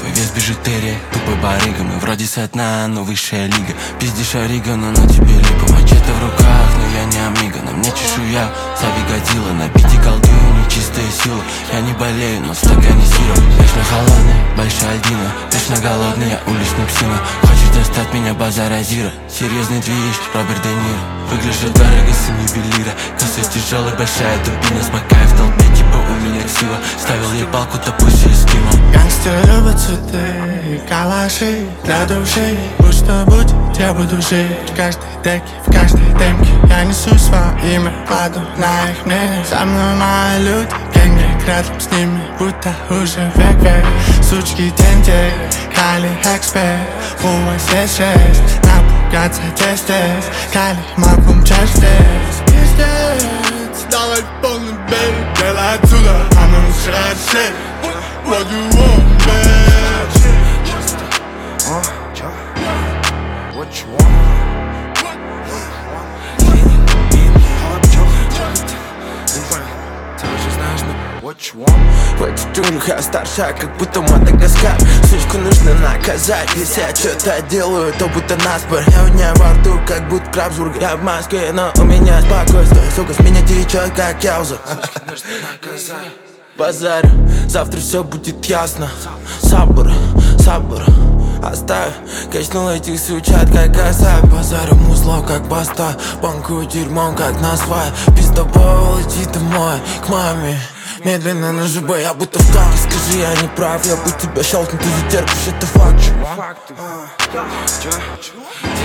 твой вес бижутерия. Тупой барыга, мы вроде со дна, но высшая лига. Пиздишь Орига, но на тебе липа. Мачете в руках, но я не амиго. На мне чешуя, Сави Годзилла. На бите колдую, нечистая сила. Я не болею, но в стакане сироп. Вечно холодный, большая льдина. Вечно голодный, я уличный псина. Хочешь достать меня, базар Азира. Серьезный движ, Роберт Де Ниро. Выгляжу дорого, сын ювелира. Коса тяжелая, большая дубина. Смакаю в толпе, типа у меня ксива. Ставил ей палку, то пусть и эскимо. Гангстеры любят цветы, калаши для души. Будь что будет, я буду жить в каждой деке, в каждой демке. Я несу свое имя, кладу на их мнение. Со мной мои люди, гэнг рядом с ними, будто уже век. Сучки деньги, Кали эксперт, Хуа здесь, напугаться здесь. Кали могу мчать здесь. Пиздец, давай полный бей, делай отсюда, а мы усрать шею. What you want, bitch? What you want? What you want? В этих джунглях я старша, как будто Мадагаскар. Сучку нужно наказать, если я что-то делаю, то будто наспор. Я у меня во рту, как будто крабсбургер. Я в Москве, но у меня спокойствие. Сука, с меня течет, как яуза. Базарю, завтра все будет ясно. Сабур, сабур, оставь. Качнул этих сучат, как оставь. Базарю музло, как баста. Банкую дерьмом, как на свай. Пиздобол, иди домой, к маме. Медленно на ЖБ, я будто в капе. Скажи, я не прав, я бы тебя щелкну, ты затерпишь, это факт.